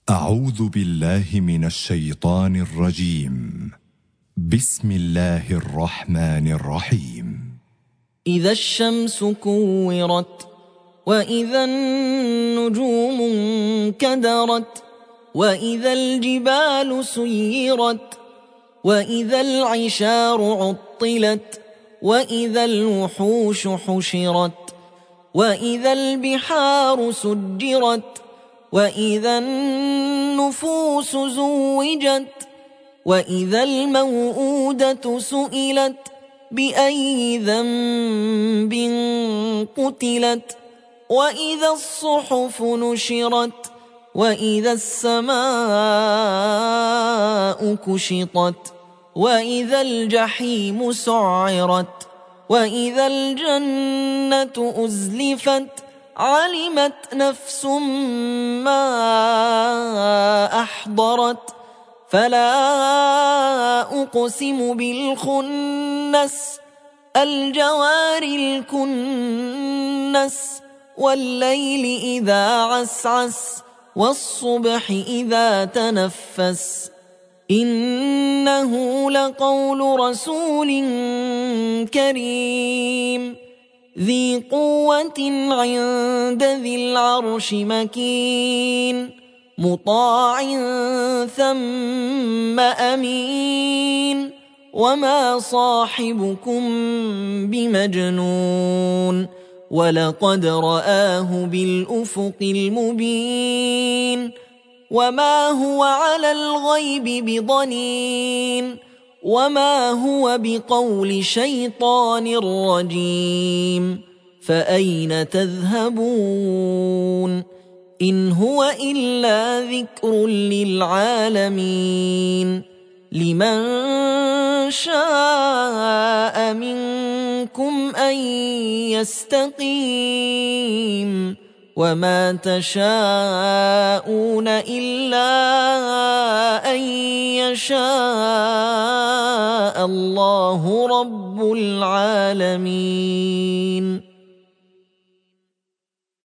أعوذ بالله من الشيطان الرجيم. بسم الله الرحمن الرحيم. إذا الشمس كورت وإذا النجوم انكدرت وإذا الجبال سيرت وإذا العشار عطلت وإذا الوحوش حشرت وإذا البحار سجرت وإذا النفوس زوجت وإذا الموءودة سئلت بأي ذنب قتلت وإذا الصحف نشرت وإذا السماء كشطت وإذا الجحيم سعرت وإذا الجنة أزلفت علمت نفس ما أحضرت فلا أقسم بالخنس الجوار الكنس والليل إذا عسعس والصبح إذا تنفس إنه لقول رسول كريم ذي قوة عند ذي العرش مكين مطاع ثم أمين وما صاحبكم بمجنون ولقد رآه بالأفق المبين وما هو على الغيب بضنين وما هو بقول شيطان رجيم فأين تذهبون إن هو إلا ذكر للعالمين لمن شاء منكم أن يستقيم وما تشاءون إلا أن يشاء الله رب العالمين.